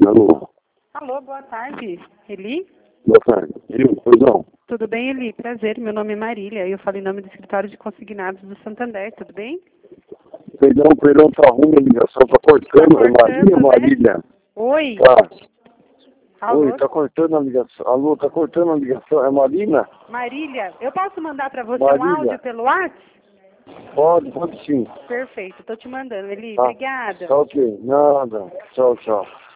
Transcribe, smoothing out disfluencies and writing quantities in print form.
alô. Alô, boa tarde. Eli? Boa tarde. Pois não. Tudo bem, Eli? Prazer, meu nome é Marília. Eu falo em nome do escritório de consignados do Santander, tudo bem? Perdão, tá ruim a ligação, tá cortando. Tá É Marília, cortando, né? Marília? Oi? Tá. Alô? Oi, tá cortando a ligação. Alô, tá cortando a ligação. É Marília? Marília, eu posso mandar para você um Marília. áudio pelo WhatsApp? Pode sim. Perfeito, tô te mandando, Eli. Tá. Obrigada. Tá ok. Nada. Tchau.